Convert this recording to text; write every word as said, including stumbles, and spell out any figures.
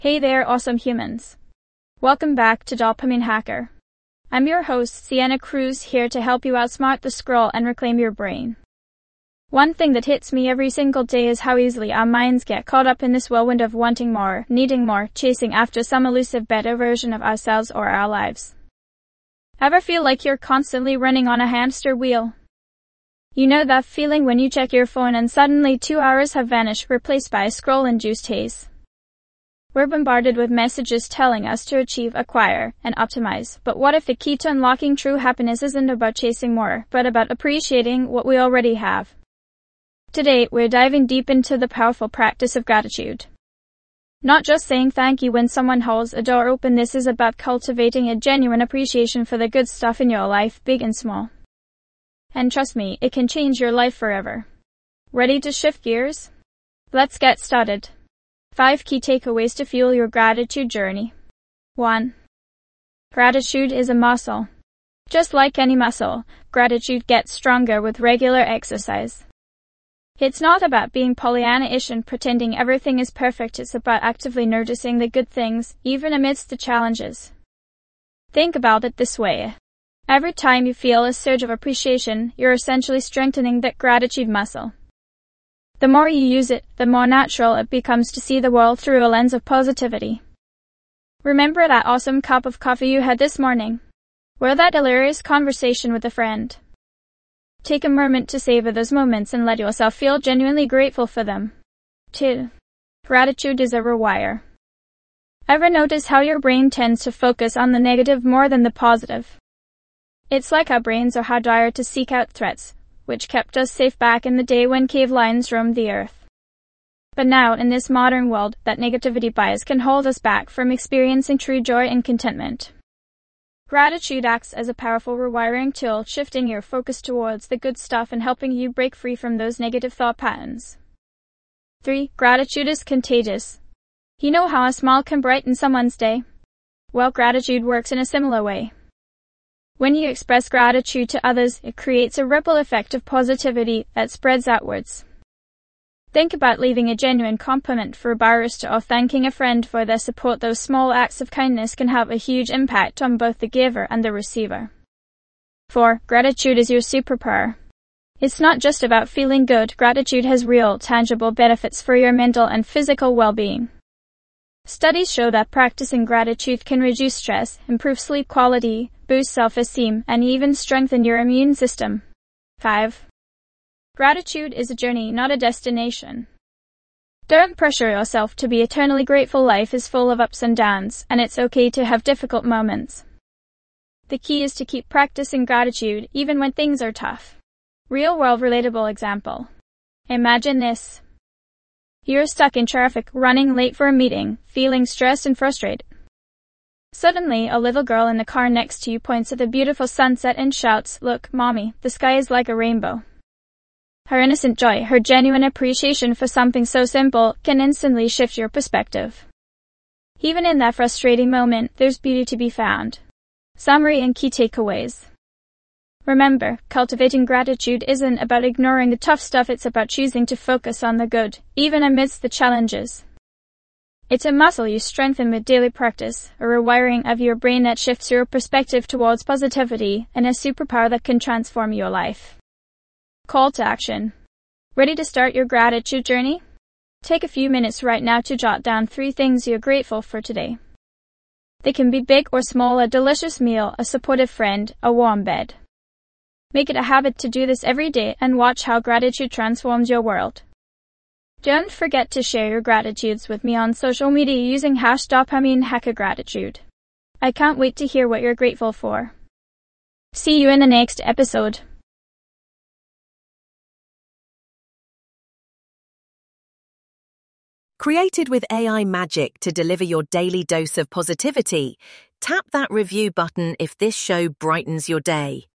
Hey there, awesome humans. Welcome back to Dopamine Hacker. I'm your host, Sienna Cruz, here to help you outsmart the scroll and reclaim your brain. One thing that hits me every single day is how easily our minds get caught up in this whirlwind of wanting more, needing more, chasing after some elusive better version of ourselves or our lives. Ever feel like you're constantly running on a hamster wheel? You know that feeling when you check your phone and suddenly two hours have vanished, replaced by a scroll-induced haze? We're bombarded with messages telling us to achieve, acquire, and optimize. But what if the key to unlocking true happiness isn't about chasing more, but about appreciating what we already have? Today, we're diving deep into the powerful practice of gratitude. Not just saying thank you when someone holds a door open, this is about cultivating a genuine appreciation for the good stuff in your life, big and small. And trust me, it can change your life forever. Ready to shift gears? Let's get started. Five key takeaways to fuel your gratitude journey. one. Gratitude is a muscle. Just like any muscle, gratitude gets stronger with regular exercise. It's not about being Pollyanna-ish and pretending everything is perfect. It's about actively noticing the good things, even amidst the challenges. Think about it this way. Every time you feel a surge of appreciation, you're essentially strengthening that gratitude muscle. The more you use it, the more natural it becomes to see the world through a lens of positivity. Remember that awesome cup of coffee you had this morning? Or that hilarious conversation with a friend? Take a moment to savor those moments and let yourself feel genuinely grateful for them. two. Gratitude is a rewire. Ever notice how your brain tends to focus on the negative more than the positive? It's like our brains are hardwired to seek out threats, which kept us safe back in the day when cave lions roamed the earth. But now, in this modern world, that negativity bias can hold us back from experiencing true joy and contentment. Gratitude acts as a powerful rewiring tool, shifting your focus towards the good stuff and helping you break free from those negative thought patterns. three. Gratitude is contagious. You know how a smile can brighten someone's day? Well, gratitude works in a similar way. When you express gratitude to others, it creates a ripple effect of positivity that spreads outwards. Think about leaving a genuine compliment for a barista or thanking a friend for their support. Those small acts of kindness can have a huge impact on both the giver and the receiver. four. Gratitude is your superpower. It's not just about feeling good. Gratitude has real, tangible benefits for your mental and physical well-being. Studies show that practicing gratitude can reduce stress, improve sleep quality, boost self-esteem, and even strengthen your immune system. five. Gratitude is a journey, not a destination. Don't pressure yourself to be eternally grateful. Life is full of ups and downs, and it's okay to have difficult moments. The key is to keep practicing gratitude even when things are tough. Real-world relatable example. Imagine this. You're stuck in traffic, running late for a meeting, feeling stressed and frustrated. Suddenly, a little girl in the car next to you points at the beautiful sunset and shouts, "Look, Mommy, the sky is like a rainbow." Her innocent joy, her genuine appreciation for something so simple, can instantly shift your perspective. Even in that frustrating moment, there's beauty to be found. Summary and key takeaways. Remember, cultivating gratitude isn't about ignoring the tough stuff. It's about choosing to focus on the good, even amidst the challenges. It's a muscle you strengthen with daily practice, a rewiring of your brain that shifts your perspective towards positivity, and a superpower that can transform your life. Call to action. Ready to start your gratitude journey? Take a few minutes right now to jot down three things you're grateful for today. They can be big or small: a delicious meal, a supportive friend, a warm bed. Make it a habit to do this every day and watch how gratitude transforms your world. Don't forget to share your gratitudes with me on social media using hash Dopamine Hacker Gratitude. I can't wait to hear what you're grateful for. See you in the next episode. Created with A I magic to deliver your daily dose of positivity, tap that review button if this show brightens your day.